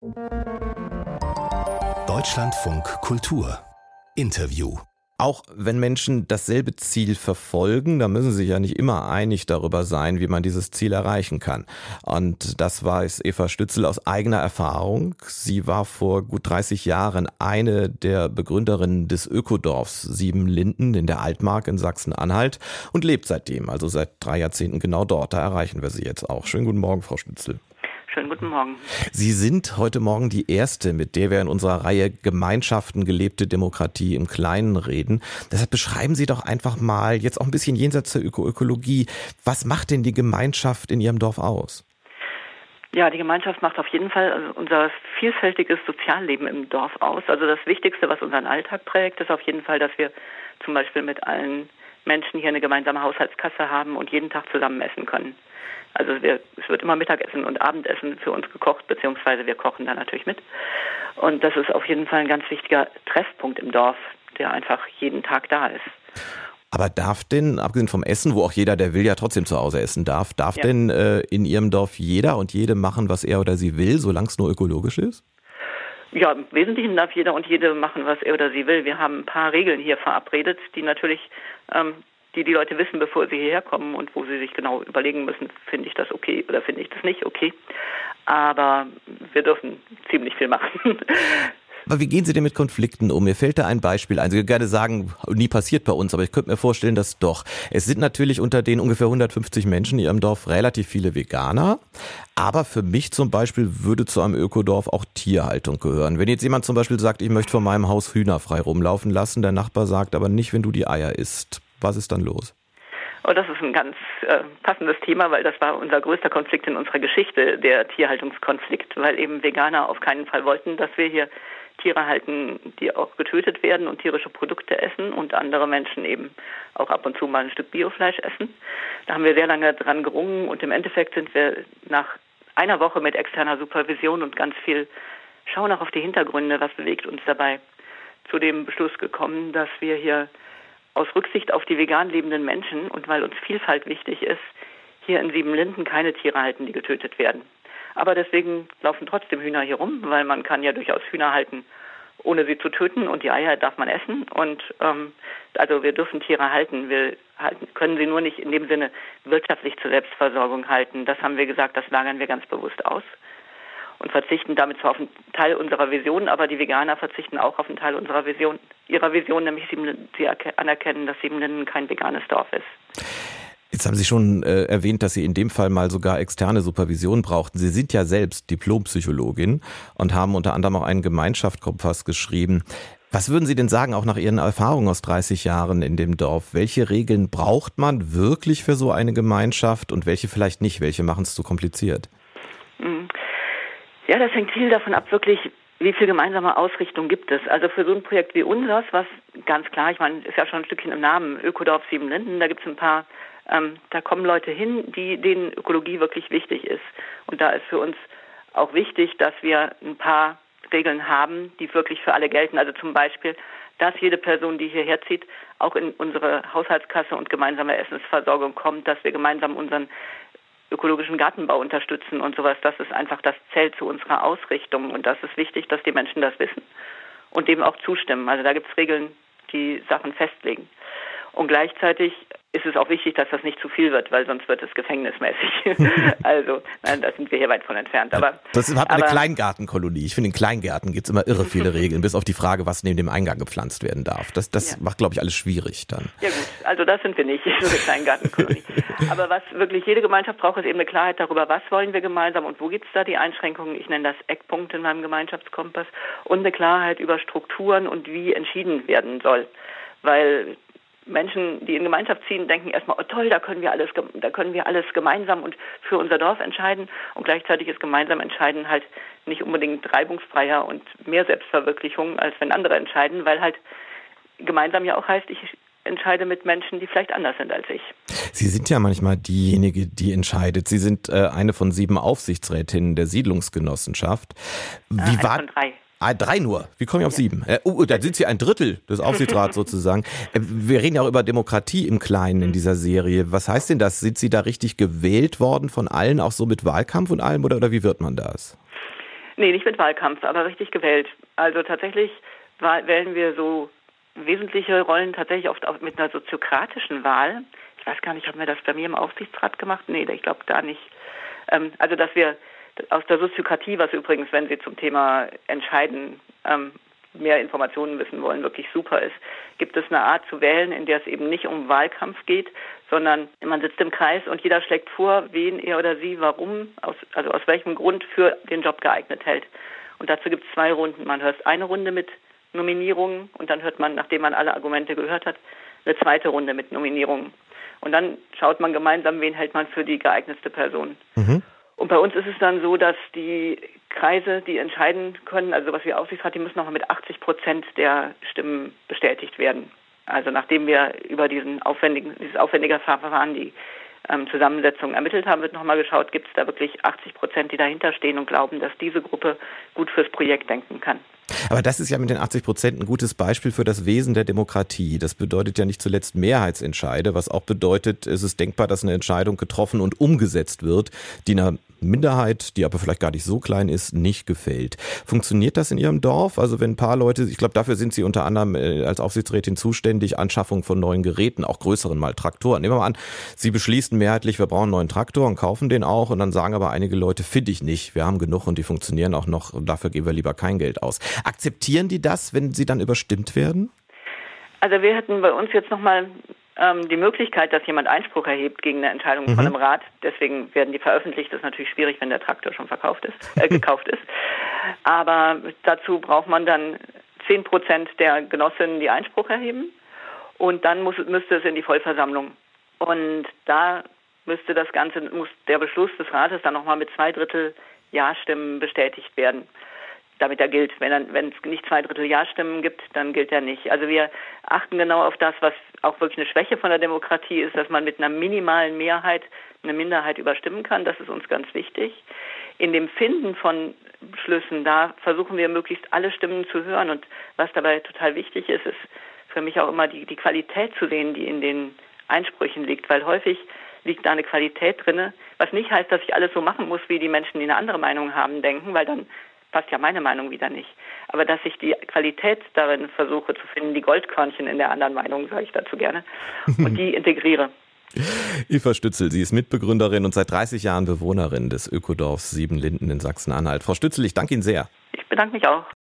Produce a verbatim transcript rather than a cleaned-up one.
Deutschlandfunk Kultur Interview. Auch wenn Menschen dasselbe Ziel verfolgen, da müssen sie sich ja nicht immer einig darüber sein, wie man dieses Ziel erreichen kann. Und das weiß Eva Stützel aus eigener Erfahrung. Sie war vor gut dreißig Jahren eine der Begründerinnen des Ökodorfs Siebenlinden in der Altmark in Sachsen-Anhalt und lebt seitdem, also seit drei Jahrzehnten genau dort. Da erreichen wir sie jetzt auch. Schönen guten Morgen, Frau Stützel. Schönen guten Morgen. Sie sind heute Morgen die Erste, mit der wir in unserer Reihe Gemeinschaften, gelebte Demokratie im Kleinen reden. Deshalb beschreiben Sie doch einfach mal, jetzt auch ein bisschen jenseits der Öko- Ökologie, was macht denn die Gemeinschaft in Ihrem Dorf aus? Ja, die Gemeinschaft macht auf jeden Fall unser vielfältiges Sozialleben im Dorf aus. Also das Wichtigste, was unseren Alltag prägt, ist auf jeden Fall, dass wir zum Beispiel mit allen Menschen hier eine gemeinsame Haushaltskasse haben und jeden Tag zusammen essen können. Also wir, es wird immer Mittagessen und Abendessen für uns gekocht, beziehungsweise wir kochen da natürlich mit. Und das ist auf jeden Fall ein ganz wichtiger Treffpunkt im Dorf, der einfach jeden Tag da ist. Aber darf denn, abgesehen vom Essen, wo auch jeder, der will, ja trotzdem zu Hause essen darf, darf ja. denn äh, in Ihrem Dorf jeder und jede machen, was er oder sie will, solange es nur ökologisch ist? Ja, im Wesentlichen darf jeder und jede machen, was er oder sie will. Wir haben ein paar Regeln hier verabredet, die natürlich... Ähm, die die Leute wissen, bevor sie hierher kommen und wo sie sich genau überlegen müssen, finde ich das okay oder finde ich das nicht okay. Aber wir dürfen ziemlich viel machen. Aber wie gehen Sie denn mit Konflikten um? Mir fällt da ein Beispiel ein. Sie können gerne sagen, nie passiert bei uns, aber ich könnte mir vorstellen, dass doch. Es sind natürlich unter den ungefähr hundertfünfzig Menschen in Ihrem Dorf relativ viele Veganer. Aber für mich zum Beispiel würde zu einem Ökodorf auch Tierhaltung gehören. Wenn jetzt jemand zum Beispiel sagt, ich möchte vor meinem Haus Hühner frei rumlaufen lassen, der Nachbar sagt aber nicht, wenn du die Eier isst. Was ist dann los? Oh, das ist ein ganz äh, passendes Thema, weil das war unser größter Konflikt in unserer Geschichte, der Tierhaltungskonflikt, weil eben Veganer auf keinen Fall wollten, dass wir hier Tiere halten, die auch getötet werden und tierische Produkte essen und andere Menschen eben auch ab und zu mal ein Stück Biofleisch essen. Da haben wir sehr lange dran gerungen und im Endeffekt sind wir nach einer Woche mit externer Supervision und ganz viel Schauen auch auf die Hintergründe, was bewegt uns dabei, zu dem Beschluss gekommen, dass wir hier aus Rücksicht auf die vegan lebenden Menschen und weil uns Vielfalt wichtig ist, hier in Siebenlinden keine Tiere halten, die getötet werden. Aber deswegen laufen trotzdem Hühner hier rum, weil man kann ja durchaus Hühner halten, ohne sie zu töten und die Eier darf man essen. Und ähm, also wir dürfen Tiere halten, wir halten, können sie nur nicht in dem Sinne wirtschaftlich zur Selbstversorgung halten. Das haben wir gesagt, das lagern wir ganz bewusst aus. Und verzichten damit zwar auf einen Teil unserer Vision, aber die Veganer verzichten auch auf einen Teil unserer Vision, ihrer Vision, nämlich sie anerkennen, dass Siebenlinden kein veganes Dorf ist. Jetzt haben Sie schon äh, erwähnt, dass Sie in dem Fall mal sogar externe Supervision brauchten. Sie sind ja selbst Diplompsychologin und haben unter anderem auch einen Gemeinschaftskompass geschrieben. Was würden Sie denn sagen, auch nach Ihren Erfahrungen aus dreißig Jahren in dem Dorf? Welche Regeln braucht man wirklich für so eine Gemeinschaft und welche vielleicht nicht? Welche machen es zu kompliziert? Mhm. Ja, das hängt viel davon ab, wirklich, wie viel gemeinsame Ausrichtung gibt es. Also für so ein Projekt wie unseres, was ganz klar, ich meine, ist ja schon ein Stückchen im Namen, Ökodorf Siebenlinden, da gibt es ein paar, ähm, da kommen Leute hin, die denen Ökologie wirklich wichtig ist. Und da ist für uns auch wichtig, dass wir ein paar Regeln haben, die wirklich für alle gelten. Also zum Beispiel, dass jede Person, die hierher zieht, auch in unsere Haushaltskasse und gemeinsame Essensversorgung kommt, dass wir gemeinsam unseren ökologischen Gartenbau unterstützen und sowas. Das ist einfach, das zählt zu unserer Ausrichtung und das ist wichtig, dass die Menschen das wissen und dem auch zustimmen. Also da gibt es Regeln, die Sachen festlegen. Und gleichzeitig ist es auch wichtig, dass das nicht zu viel wird, weil sonst wird es gefängnismäßig. Also, nein, da sind wir hier weit von entfernt. Aber, das hat aber, eine Kleingartenkolonie. Ich finde, in Kleingärten gibt es immer irre viele Regeln, bis auf die Frage, was neben dem Eingang gepflanzt werden darf. Das, das ja. macht, glaube ich, alles schwierig dann. Ja gut, also das sind wir nicht, so eine Kleingartenkolonie. Aber was wirklich jede Gemeinschaft braucht, ist eben eine Klarheit darüber, was wollen wir gemeinsam und wo gibt es da die Einschränkungen. Ich nenne das Eckpunkt in meinem Gemeinschaftskompass. Und eine Klarheit über Strukturen und wie entschieden werden soll. Weil Menschen, die in Gemeinschaft ziehen, denken erstmal, oh toll, da können wir alles, da können wir alles gemeinsam und für unser Dorf entscheiden. Und gleichzeitig ist gemeinsam entscheiden halt nicht unbedingt reibungsfreier und mehr Selbstverwirklichung, als wenn andere entscheiden, weil halt gemeinsam ja auch heißt, ich entscheide mit Menschen, die vielleicht anders sind als ich. Sie sind ja manchmal diejenige, die entscheidet. Sie sind äh, eine von sieben Aufsichtsrätinnen der Siedlungsgenossenschaft. Wie äh, eine war von drei. Ah, drei nur. Wie komme ich auf ja. sieben? Äh, oh, da sind Sie ein Drittel des Aufsichtsrats sozusagen. Äh, wir reden ja auch über Demokratie im Kleinen in dieser Serie. Was heißt denn das? Sind Sie da richtig gewählt worden von allen, auch so mit Wahlkampf und allem, oder, oder wie wird man das? Nee, nicht mit Wahlkampf, aber richtig gewählt. Also tatsächlich wählen wir so wesentliche Rollen tatsächlich oft auch mit einer soziokratischen Wahl. Ich weiß gar nicht, haben wir das bei mir im Aufsichtsrat gemacht? Nee, ich glaube da nicht. Ähm, also dass wir aus der Soziokratie, was übrigens, wenn Sie zum Thema Entscheiden ähm, mehr Informationen wissen wollen, wirklich super ist, gibt es eine Art zu wählen, in der es eben nicht um Wahlkampf geht, sondern man sitzt im Kreis und jeder schlägt vor, wen er oder sie, warum, aus, also aus welchem Grund für den Job geeignet hält. Und dazu gibt es zwei Runden. Man hört eine Runde mit Nominierungen und dann hört man, nachdem man alle Argumente gehört hat, eine zweite Runde mit Nominierungen. Und dann schaut man gemeinsam, wen hält man für die geeignetste Person. Mhm. Und bei uns ist es dann so, dass die Kreise, die entscheiden können, also was wir Aufsichtsrat, die müssen nochmal mit achtzig Prozent der Stimmen bestätigt werden. Also nachdem wir über diesen aufwendigen, dieses aufwendige Verfahren die ähm, Zusammensetzung ermittelt haben, wird nochmal geschaut, gibt es da wirklich achtzig Prozent, die dahinter stehen und glauben, dass diese Gruppe gut fürs Projekt denken kann. Aber das ist ja mit den achtzig Prozent ein gutes Beispiel für das Wesen der Demokratie. Das bedeutet ja nicht zuletzt Mehrheitsentscheide, was auch bedeutet, es ist denkbar, dass eine Entscheidung getroffen und umgesetzt wird, die einer Minderheit, die aber vielleicht gar nicht so klein ist, nicht gefällt. Funktioniert das in Ihrem Dorf? Also wenn ein paar Leute, ich glaube, dafür sind Sie unter anderem als Aufsichtsrätin zuständig, Anschaffung von neuen Geräten, auch größeren mal Traktoren. Nehmen wir mal an, Sie beschließen mehrheitlich, wir brauchen einen neuen Traktor und kaufen den auch und dann sagen aber einige Leute, finde ich nicht, wir haben genug und die funktionieren auch noch und dafür geben wir lieber kein Geld aus. Akzeptieren die das, wenn sie dann überstimmt werden? Also wir hätten bei uns jetzt nochmal ähm, die Möglichkeit, dass jemand Einspruch erhebt gegen eine Entscheidung mhm. von einem Rat. Deswegen werden die veröffentlicht. Das ist natürlich schwierig, wenn der Traktor schon verkauft ist, äh, gekauft ist. Aber dazu braucht man dann zehn Prozent der Genossinnen, die Einspruch erheben. Und dann muss, müsste es in die Vollversammlung. Und da müsste das Ganze, muss der Beschluss des Rates dann nochmal mit zwei Drittel Ja-Stimmen bestätigt werden, damit er gilt. Wenn er, wenn es nicht zwei Drittel Ja-Stimmen gibt, dann gilt er nicht. Also wir achten genau auf das, was auch wirklich eine Schwäche von der Demokratie ist, dass man mit einer minimalen Mehrheit eine Minderheit überstimmen kann. Das ist uns ganz wichtig. In dem Finden von Beschlüssen, da versuchen wir möglichst alle Stimmen zu hören. Und was dabei total wichtig ist, ist für mich auch immer die, die Qualität zu sehen, die in den Einsprüchen liegt, weil häufig liegt da eine Qualität drin, was nicht heißt, dass ich alles so machen muss, wie die Menschen, die eine andere Meinung haben, denken, weil dann passt ja meine Meinung wieder nicht. Aber dass ich die Qualität darin versuche zu finden, die Goldkörnchen in der anderen Meinung, sage ich dazu gerne, und die integriere. Eva Stützel, sie ist Mitbegründerin und seit dreißig Jahren Bewohnerin des Ökodorfs Siebenlinden in Sachsen-Anhalt. Frau Stützel, ich danke Ihnen sehr. Ich bedanke mich auch.